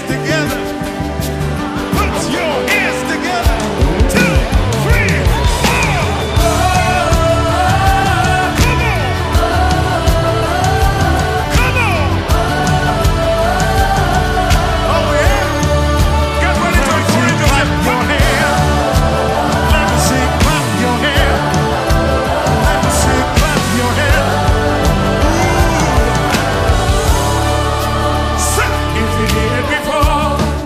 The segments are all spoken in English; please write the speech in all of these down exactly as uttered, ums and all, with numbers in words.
together. Put your hands together. Two, three, four. Come on. Come on. Oh, yeah. Get ready to encourage yourself. Clap your hands. Let me see. Clap your hands. Let me see. Clap your hands. If you did it before,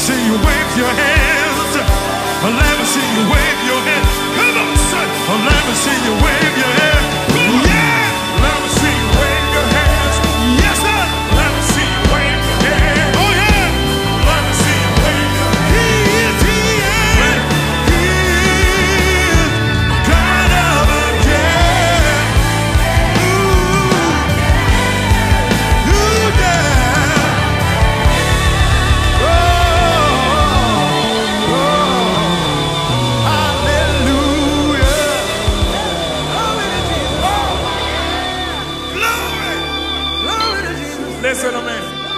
see you wave your hands. Let me see you wave your hands. Come on, son. Let me see you wave your hands. Yeah. Let me see you wave your hands. Yes, sir. Let me see you wave your hands. Oh, yeah. Let me see you wave your hands. He is, he is. He is God of again. Ooh. Ooh, yeah. Oh, oh, hallelujah. Glory. Glory to Jesus. Listen to me.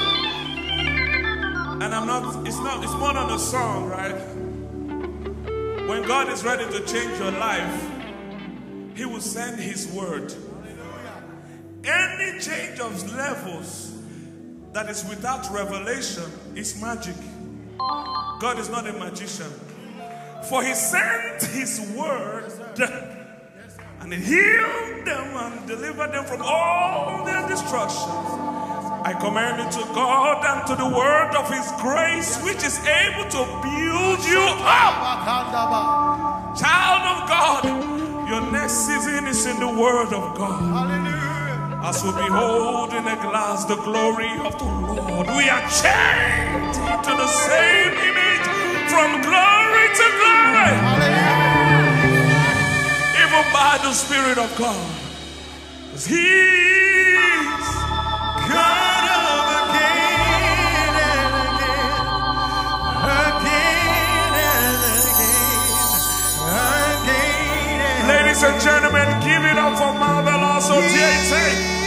And I'm not, it's not, it's more than a song, right? When God is ready to change your life, He will send His word. Any change of levels that is without revelation is magic. God is not a magician. For He sent His word and He healed them and delivered them from all their destructions. I command you to God and to the word of His grace, which is able to build you up. Child of God, your next season is in the word of God. Hallelujah. As we behold in a glass the glory of the Lord, we are changed into the same image from glory to glory. Hallelujah. Even by the Spirit of God. Because He's God of again and again, again and again, again. Ladies and gentlemen, give it up for Marvel also. T A T.